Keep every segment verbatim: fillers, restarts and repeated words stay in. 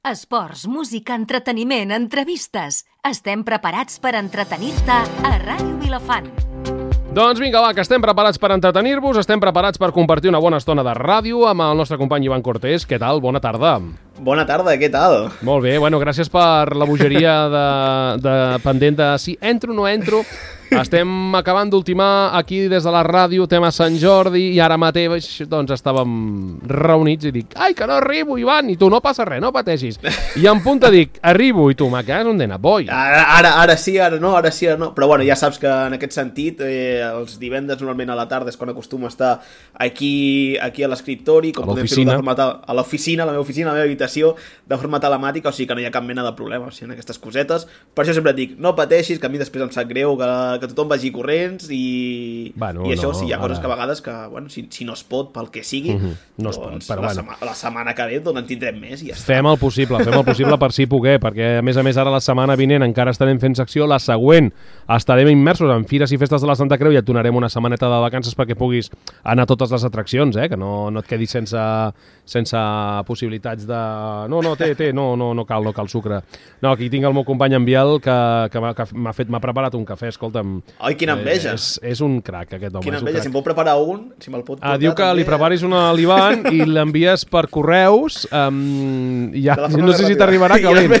Esports, música, entreteniment, entrevistes. Estem preparats per entretenir-te a Ràdio Vilafant. Doncs vinga, va, que estem preparats per entretenir-vos, estem preparats per compartir una bona estona de ràdio amb el nostre company Ivan Cortés. Què tal? Bona tarda. Bona tarda, què tal? Molt bé, bueno, gràcies per la bogeria de, de pendent de si entro o no entro. Estem acabant d'ultimar aquí des de la ràdio, tema Sant Jordi, i ara mateix doncs estàvem reunits i dic, ai, que no arribo, Ivan, i tu, no passa res, no pateixis. I en punta dic, arribo, i tu, ma cas, on d'anar, boi? Ara, ara, ara sí, ara no, ara sí, ara no. Però bueno, ja saps que en aquest sentit, eh, els divendres normalment a la tarda és quan acostumo a estar aquí, aquí a l'escriptori, com podem fer-ho de forma a l'oficina, a la meva oficina, a la meva habitació, de forma telemàtica, o sigui que no hi ha cap mena de problema, o sigui, en aquestes cosetes. Per això sempre et dic, no pateixis, que a mi després em sap greu, que, que tothom vagi corrents i, bueno, i això, no, sí, hi ha coses ara... que a vegades que, bueno, si, si no es pot pel que sigui, uh-huh. no es doncs pot, però la, bueno. sema, la setmana que ve doncs en tindrem més i ja està. Fem el possible, fem el possible per si poder, perquè a més a més ara la setmana vinent encara estarem fent secció, la següent estarem immersos en fires i festes de la Santa Creu i et donarem una setmaneta de vacances perquè puguis anar a totes les atraccions, eh? Que no, no et quedis sense, sense possibilitats de... No, no, té, té, no, no, no cal, no cal sucre. No, aquí tinc el meu company en Biel que, que m'ha fet, m'ha preparat un cafè, escolta'm. Ai, quina enveja. Eh, és, és un crac, aquest home. Quina enveja, si em pot preparar un, si me'l pot portar. Ah, diu que també... li preparis una a l'Ivan i l'envies per correus um, i ja, no sé si t'arribarà calent.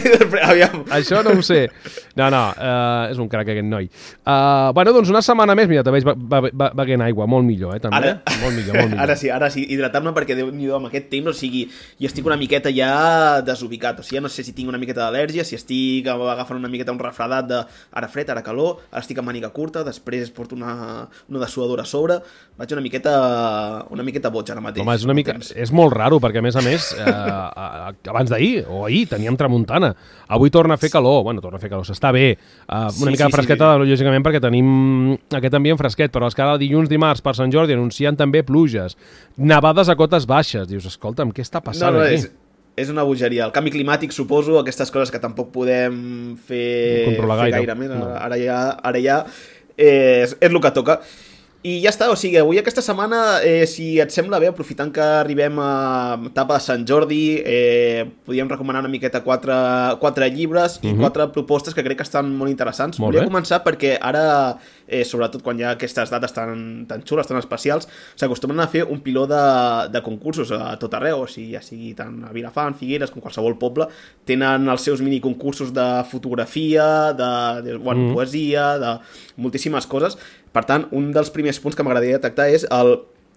Això no ho sé. No, no, uh, és un crac aquest noi. Uh, bueno, doncs una setmana més, mira, te veig beguent aigua, molt millor, eh, també. Ara, molt millor, molt millor. Ara sí, ara sí, hidratar-me perquè Déu-n'hi-do amb aquest temps, o sigui, jo estic una miqueta ja desubicat, o sigui, ja no sé si tinc una miqueta d'al·lèrgia, si estic agafant una miqueta un refredat de ara fred, ara calor, ara estic amb màniga curta, després porto una, una dessuadora a sobre, vaig una miqueta una miqueta boig ara mateix. Home, és una mica, és molt raro, perquè a més a més, eh, abans d'ahir, o ahir, teníem tramuntana. Avui torna a fer calor, bueno, torna a fer calor, s'està bé, eh, una sí, mica sí, fresqueta, sí, sí. lògicament, perquè tenim aquest ambient fresquet, però és que ara dilluns, dimarts, per Sant Jordi, anuncien també pluges, nevades a cotes baixes. Dius, escolta'm, què està passant no, no, aquí? És... És una bogeria. El canvi climàtic, suposo, aquestes coses que tampoc podem fer, controlar fer gaire. gaire més. No. Ara ja, ara ja eh, és, és el que toca. I ja està, o sigui, avui aquesta setmana, eh, si et sembla bé, aprofitant que arribem a etapa de Sant Jordi, eh, podríem recomanar una miqueta quatre, quatre llibres i uh-huh. quatre propostes que crec que estan molt interessants. Molt Volia bé. començar perquè ara, eh, sobretot quan hi ha aquestes dates tan, tan xules, tan especials, s'acostumen a fer un piló de, de concursos a tot arreu, o sigui, ja sigui tant a Vilafant, Figueres, com qualsevol poble, tenen els seus miniconcursos de fotografia, de, de bueno, uh-huh. poesia, de moltíssimes coses. Per tant, un dels primers punts que m'agradaria detectar és el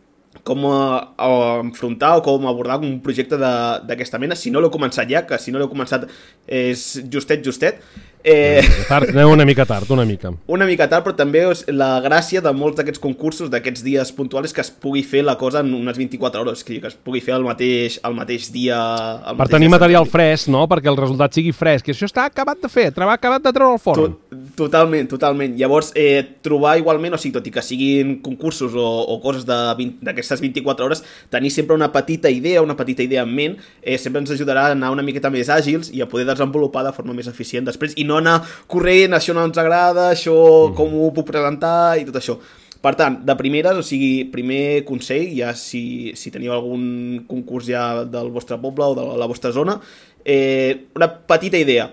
com a, a enfrontar o com abordar un projecte d'aquesta mena, si no l'heu començat ja, que si no l'heu començat és justet, justet. Eh... Tard, aneu una mica tard, una mica. Una mica tard, però també és la gràcia de molts d'aquests concursos, d'aquests dies puntuals, que es pugui fer la cosa en unes vint-i-quatre hores, que es pugui fer el mateix, el mateix dia... El per mateix tenir dia material fresc, no? Perquè el resultat sigui fresc. I això està acabat de fer, treball acabat de treure al forn. To totalment, totalment. Llavors, eh, trobar igualment, o sigui, tot i que siguin concursos o, o coses d'aquestes vint-i-quatre hores, tenir sempre una petita idea, una petita idea en ment, eh, sempre ens ajudarà a anar una miqueta més àgils i a poder desenvolupar de forma més eficient després, i no anar corrent, això no ens agrada, això com ho puc presentar i tot això. Per tant, de primeres, o sigui, primer consell, ja si, si teniu algun concurs ja del vostre poble o de la vostra zona, eh, una petita idea,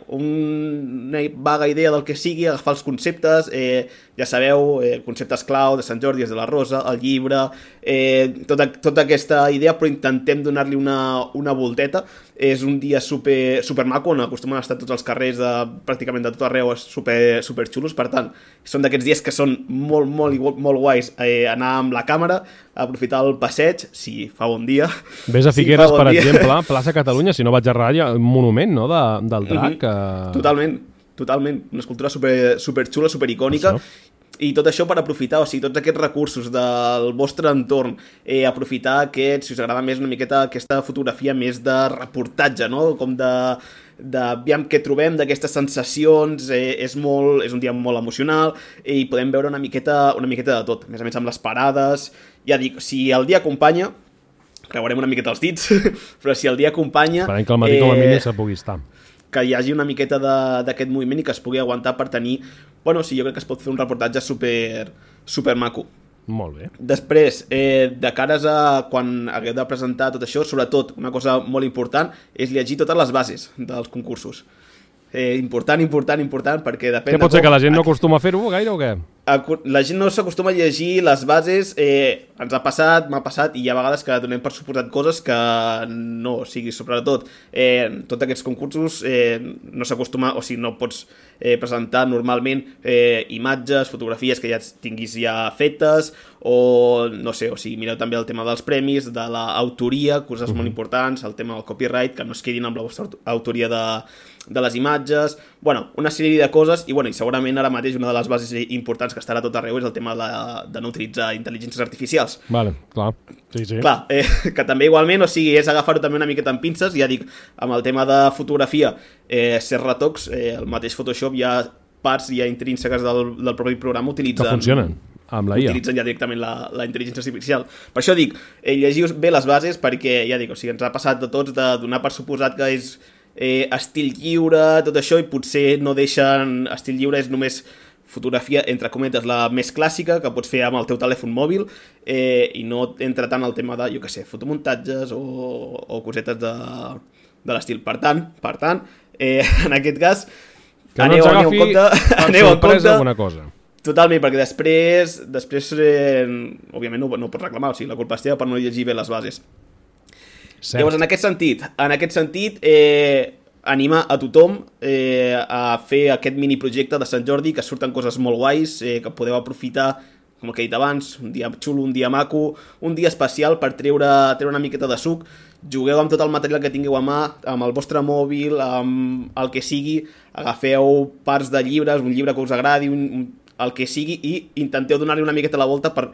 una vaga idea del que sigui, agafar els conceptes, eh, ja sabeu, eh, conceptes clau de Sant Jordi, de la Rosa, el llibre, eh, tota, tota aquesta idea, però intentem donar-li una, una volteta. És un dia super, super maco, on acostumen a estar tots els carrers de, pràcticament de tot arreu super, super xulos, per tant, són d'aquests dies que són molt, molt, molt guais, eh, anar amb la càmera, aprofitar el passeig, si fa bon dia. Ves a Figueres, si bon per dia. exemple, plaça Catalunya, si no vaig errar, hi ha un monument, no?, de, del drac. Mm-hmm. eh... Totalment, totalment. Una escultura super, super xula, super icònica. Això. I tot això per aprofitar, o sigui, tots aquests recursos del vostre entorn, eh, aprofitar aquest, si us agrada més una miqueta aquesta fotografia més de reportatge, no?, com de, de aviam què trobem, d'aquestes sensacions, eh, és, molt, és un dia molt emocional i podem veure una miqueta, una miqueta de tot, a més a més amb les parades. Ja dic, si el dia acompanya, creuarem una miqueta els dits, però si el dia acompanya... Esperem que al matí eh... com a mínim se pugui estar. Que hi hagi una miqueta d'aquest moviment i que es pugui aguantar per tenir... Bueno, sí, jo crec que es pot fer un reportatge super, super maco. Molt bé. Després, eh, de cares a quan hagueu de presentar tot això, sobretot, una cosa molt important, és llegir totes les bases dels concursos. Eh, important, important, important, perquè depèn... Què pot ser, que la gent no acostuma a fer-ho gaire o què? La gent no s'acostuma a llegir les bases, eh, ens ha passat, m'ha passat, i hi ha vegades que donem per suposat coses que no, o sigui, sobretot, eh, tots aquests concursos eh, no s'acostuma, o sigui, no pots eh, presentar normalment eh, imatges, fotografies que ja tinguis ja fetes, o no sé, o sigui, mireu també el tema dels premis, de l'autoria, coses uh-huh. molt importants, el tema del copyright, que no es quedin amb la vostra autoria de, de les imatges, bueno, una sèrie de coses, i, bueno, i segurament ara mateix una de les bases importants que estarà a tot arreu és el tema de, la, de no utilitzar intel·ligències artificials. Vale, clar. Sí, sí. Clar, eh, que també igualment, o sigui, és agafar-ho també una miqueta amb pinces, ja dic, amb el tema de fotografia, eh, ser retocs, eh, el mateix Photoshop hi ha parts ja intrínseques del, del propi programa utilitzen... Que funcionen. Amb la I A. Utilitzen ja directament la, la intel·ligència artificial. Per això dic, eh, llegiu bé les bases perquè, ja dic, o sigui, ens ha passat de tots de donar per suposat que és eh, estil lliure, tot això, i potser no deixen... Estil lliure és només fotografia, entre cometes, la més clàssica, que pots fer amb el teu telèfon mòbil, eh, i no entra tant el tema de, jo què sé, fotomuntatges o, o cosetes de, de l'estil. Per tant, per tant eh, en aquest cas, que aneu, no aneu en compte... per aneu en sorpresa compte, alguna cosa. Totalment, perquè després, després eh, òbviament no, no pots reclamar, o sigui, la culpa és teva per no llegir bé les bases. Cert. Llavors, en aquest sentit, en aquest sentit, eh, anima a tothom eh, a fer aquest mini projecte de Sant Jordi, que surten coses molt guais, eh, que podeu aprofitar, com el que he dit abans, un dia xulo, un dia maco, un dia especial per treure, treure una miqueta de suc, jugueu amb tot el material que tingueu a mà, amb el vostre mòbil, amb el que sigui, agafeu parts de llibres, un llibre que us agradi, un, un, el que sigui, i intenteu donar-li una miqueta la volta per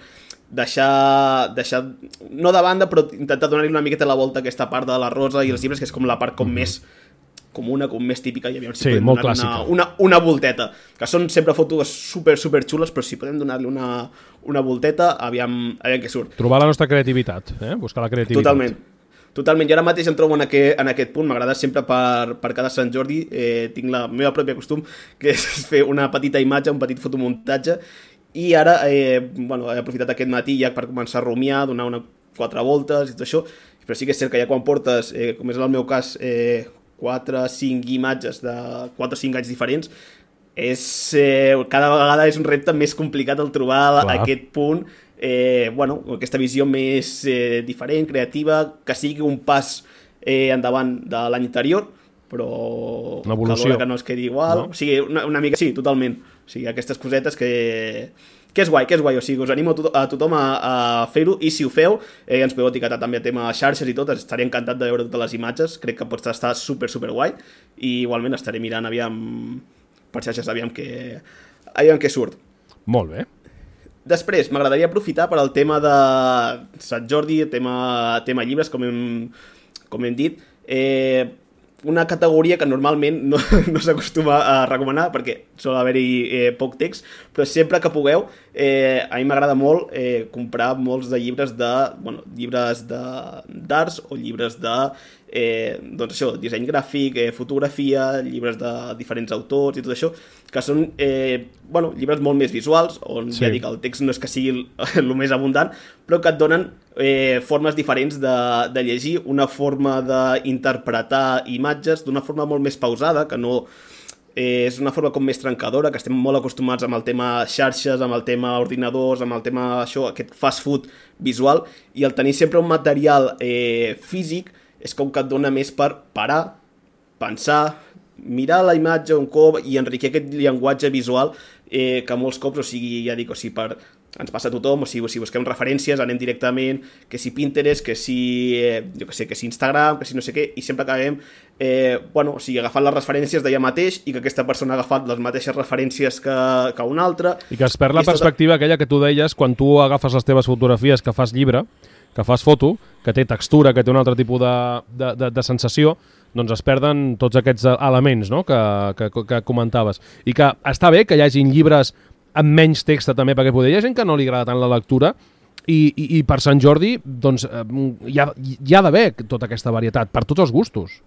deixar, deixar, no de banda, però intentar donar-li una miqueta la volta a aquesta part de la rosa i els llibres, que és com la part com mm-hmm. més comuna, com més típica, i aviam si sí, podem molt donar una, una, una volteta, que són sempre fotos super, super xules, però si podem donar-li una, una volteta, aviam, aviam què surt. Trobar la nostra creativitat, eh? Buscar la creativitat. Totalment. Totalment, jo ara mateix em trobo en aquest, en aquest punt, m'agrada sempre per, per cada Sant Jordi, eh, tinc la meva pròpia costum, que és fer una petita imatge, un petit fotomuntatge, i ara eh, bueno, he aprofitat aquest matí ja per començar a rumiar, donar una, quatre voltes i tot això, però sí que és cert que ja quan portes, eh, com és el meu cas, eh, quatre o cinc imatges de quatre o cinc anys diferents, és, eh, cada vegada és un repte més complicat el trobar Clar. aquest punt, eh, bueno, aquesta visió més eh, diferent, creativa, que sigui un pas eh, endavant de l'any anterior, però una evolució. Que no es quedi igual, no? O sigui, una, una mica, sí, totalment, o sigui, aquestes cosetes que... que és guai, que és guai, o sigui, us animo a, to a tothom a, a fer-ho, i si ho feu, eh, ens podeu etiquetar també a tema xarxes i tot, estaré encantat de veure totes les imatges, crec que pot estar super, super guai, i igualment estaré mirant aviam per xarxes, aviam que, aviam que surt. Molt bé. Després, m'agradaria aprofitar per al tema de Sant Jordi, tema, tema llibres, com hem, com hem dit, eh, una categoria que normalment no, no s'acostuma a recomanar perquè sol haver-hi eh, poc text, però sempre que pugueu, eh, a mi m'agrada molt eh, comprar molts de llibres de, bueno, llibres d'arts o llibres de eh, doncs això, disseny gràfic, eh, fotografia, llibres de diferents autors i tot això, que són eh, bueno, llibres molt més visuals, on sí. ja dic, el text no és que sigui el, el més abundant, però que et donen eh, formes diferents de, de llegir, una forma d'interpretar imatges d'una forma molt més pausada, que no... Eh, és una forma com més trencadora, que estem molt acostumats amb el tema xarxes, amb el tema ordinadors, amb el tema això, aquest fast food visual, i el tenir sempre un material eh, físic és com que et dona més per parar, pensar, mirar la imatge un cop i enriquir aquest llenguatge visual eh, que molts cops, o sigui, ja dic, o sigui, per... ens passa a tothom, o sigui, si busquem referències, anem directament, que si Pinterest, que si, eh, jo que sé, que si Instagram, que si no sé què, i sempre acabem, eh, bueno, o sigui, agafant les referències d'allà mateix, i que aquesta persona ha agafat les mateixes referències que, que una altra. I que es perd la perspectiva tota... aquella que tu deies quan tu agafes les teves fotografies que fas llibre, que fas foto, que té textura, que té un altre tipus de, de, de, de sensació, doncs es perden tots aquests elements, no?, que, que, que comentaves. I que està bé que hi hagin llibres amb menys text també, perquè poder hi ha gent que no li agrada tant la lectura i, i, i per Sant Jordi doncs, hi ha, hi ha d'haver tota aquesta varietat, per tots els gustos.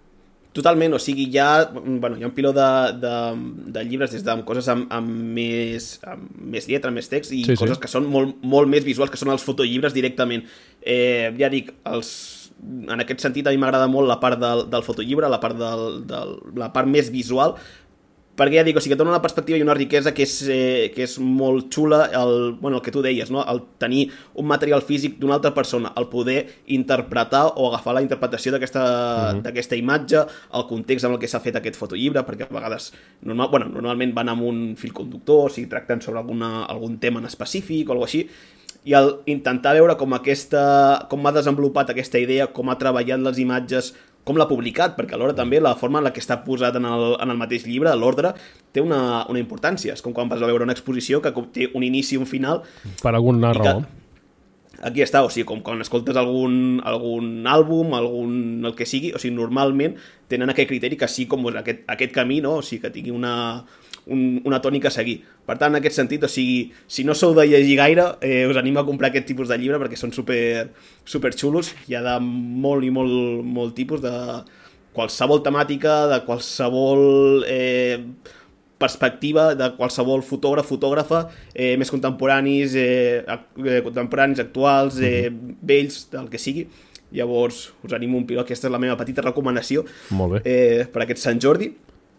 Totalment, o sigui, hi ha, bueno, hi ha un piló de, de, de llibres des de coses amb, amb, més, amb més lletra, amb més text, i sí, coses sí. que són molt, molt més visuals, que són els fotollibres directament. Eh, ja dic, els, en aquest sentit a mi m'agrada molt la part del, del fotollibre, la part, del, del, la part més visual, perquè ja dic, o sigui, que dona una perspectiva i una riquesa que és, eh, que és molt xula, el, bueno, el que tu deies, no? El tenir un material físic d'una altra persona, el poder interpretar o agafar la interpretació d'aquesta uh-huh. d'aquesta imatge, el context amb el que s'ha fet aquest fotollibre, perquè a vegades normal, bueno, normalment van amb un fil conductor, o sigui, tracten sobre alguna, algun tema en específic o alguna així, i el intentar veure com aquesta com ha desenvolupat aquesta idea, com ha treballat les imatges, com l'ha publicat, perquè alhora també la forma en la que està posat en el, en el mateix llibre, l'ordre, té una, una importància. És com quan vas a veure una exposició que té un inici i un final. Per alguna raó. Aquí està, o sigui, com quan escoltes algun, algun àlbum, algun, el que sigui, o sigui, normalment tenen aquest criteri que sí, com aquest, aquest camí, no? O sigui, que tingui una, un, una tònica a seguir. Per tant, en aquest sentit, o sigui, si no sou de llegir gaire, eh, us animo a comprar aquest tipus de llibre perquè són super, super xulos. Hi ha de molt i molt, molt tipus de qualsevol temàtica, de qualsevol eh, perspectiva, de qualsevol fotògraf, fotògrafa, eh, més contemporanis, eh, eh, contemporanis, actuals, eh, vells, del que sigui. Llavors, us animo un piló. Aquesta és la meva petita recomanació eh, per aquest Sant Jordi.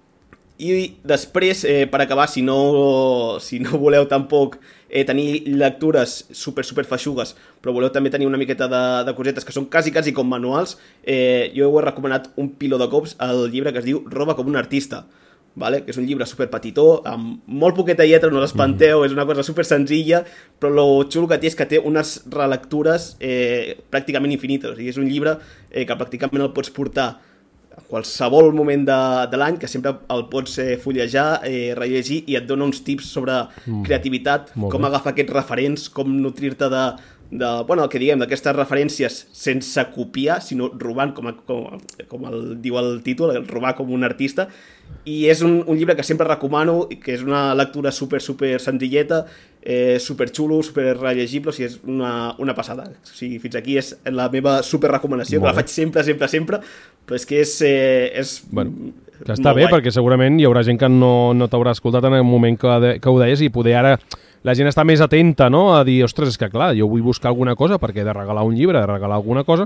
I després, eh, per acabar, si no, si no voleu tampoc eh, tenir lectures super, super feixugues, però voleu també tenir una miqueta de, de cosetes que són quasi, quasi com manuals, eh, jo heu recomanat un piló de cops al llibre que es diu Roba com un artista, vale? Que és un llibre super petitó, amb molt poqueta lletra, no l'espanteu, mm. és una cosa super senzilla, però lo xulo que té és que té unes relectures eh, pràcticament infinites, o sigui, és un llibre eh, que pràcticament el pots portar a qualsevol moment de, de l'any, que sempre el pots eh, fullejar, eh, rellegir, i et dona uns tips sobre mm. creativitat, Molt com bé. agafar aquests referents, com nutrir-te de, de, bueno, el que diguem, d'aquestes referències sense copiar, sinó robant, com, com, com el diu el títol, el robar com un artista. I és un, un llibre que sempre recomano, que és una lectura super, super senzilleta, eh, super xulo, super rellegible, o sigui, és una, una passada. O sigui, fins aquí és la meva super recomanació, que la faig sempre, sempre, sempre, però és que és... Eh, és bueno, que està bé, guai. Perquè segurament hi haurà gent que no, no t'haurà escoltat en el moment que, de, que ho deies, i poder ara... La gent està més atenta, no?, a dir, ostres, és que clar, jo vull buscar alguna cosa perquè he de regalar un llibre, he de regalar alguna cosa,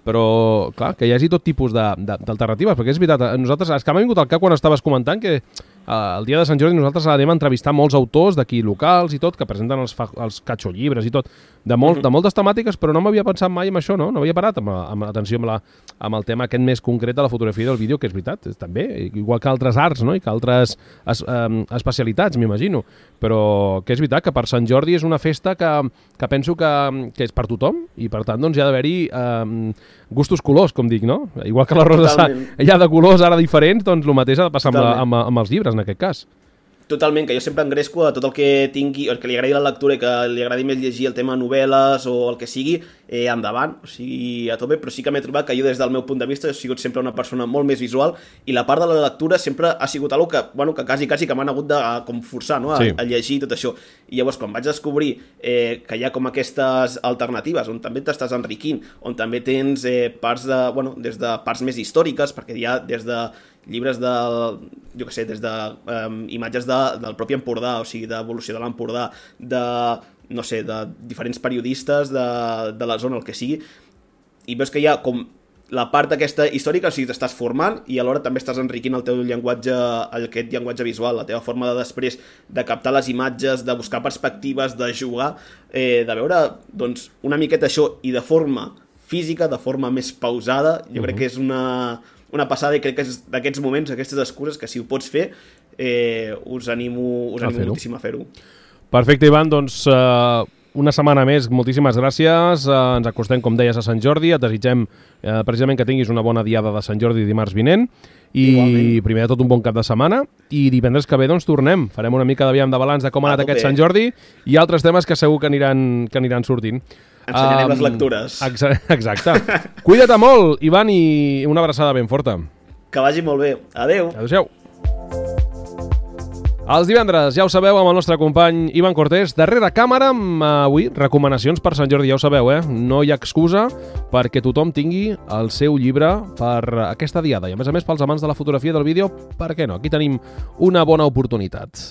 però, clar, que hi hagi tot tipus d'alternatives, perquè és veritat, nosaltres, és que m'ha vingut al cap quan estaves comentant que eh, el dia de Sant Jordi nosaltres anem a entrevistar molts autors d'aquí locals i tot, que presenten els, fa, els catxollibres i tot, de, molt, de moltes temàtiques, però no m'havia pensat mai en això, no? No havia parat amb, amb atenció amb, la, amb el tema aquest més concret de la fotografia i del vídeo, que és veritat, és, també, igual que altres arts, no?, i que altres es, eh, especialitats, m'imagino, però que és veritat que per Sant Jordi és una festa que, que penso que, que és per tothom, i per tant doncs hi ha d'haver-hi eh, gustos colors, com dic, no? Igual que l'arròs de Sant, hi ha de colors ara diferents, doncs el mateix ha de passar amb, la, amb, amb els llibres, en aquest cas. Totalment, que jo sempre engresco a tot el que tingui, el que li agradi la lectura i que li agradi més llegir el tema novel·les o el que sigui, eh, endavant, o sigui, a tot bé, però sí que m'he trobat que jo des del meu punt de vista he sigut sempre una persona molt més visual, i la part de la lectura sempre ha sigut algo que, bueno, que quasi, quasi que m'han hagut de com forçar, no?, a, sí. a llegir tot això. I llavors, quan vaig descobrir eh, que hi ha com aquestes alternatives, on també t'estàs enriquint, on també tens eh, parts de, bueno, des de parts més històriques, perquè hi ha des de llibres de, jo què sé, des de um, imatges de, del propi Empordà, o sigui, d'evolució de l'Empordà, de, no sé, de diferents periodistes de, de la zona, el que sigui, i veus que hi ha com la part aquesta històrica, o sigui, t'estàs formant i alhora també estàs enriquint el teu llenguatge, aquest llenguatge visual, la teva forma de després de captar les imatges, de buscar perspectives, de jugar, eh, de veure, doncs, una miqueta això, i de forma física, de forma més pausada, jo uh-huh. crec que és una... una passada, i crec que és d'aquests moments, aquestes excuses, que si ho pots fer, eh, us animo, us animo fer moltíssim a fer-ho. Perfecte, Ivan, doncs uh, una setmana més, moltíssimes gràcies, uh, ens acostem, com deies, a Sant Jordi, et desitgem uh, precisament que tinguis una bona diada de Sant Jordi dimarts vinent, i Igualment. Primer de tot un bon cap de setmana, i divendres que ve doncs tornem, farem una mica de, de balanç de com ha anat aquest Sant Jordi, i altres temes que segur que aniran, que aniran sortint. Ensenyarem um, les lectures. Exacte. Cuida't molt, Ivan, i una abraçada ben forta. Que vagi molt bé. Adéu. Adéu-siau. Els divendres, ja ho sabeu, amb el nostre company Ivan Cortés, darrere càmera, amb avui recomanacions per Sant Jordi, ja ho sabeu, eh? No hi ha excusa perquè tothom tingui el seu llibre per aquesta diada. I a més a més, pels amants de la fotografia i del vídeo, per què no? Aquí tenim una bona oportunitat.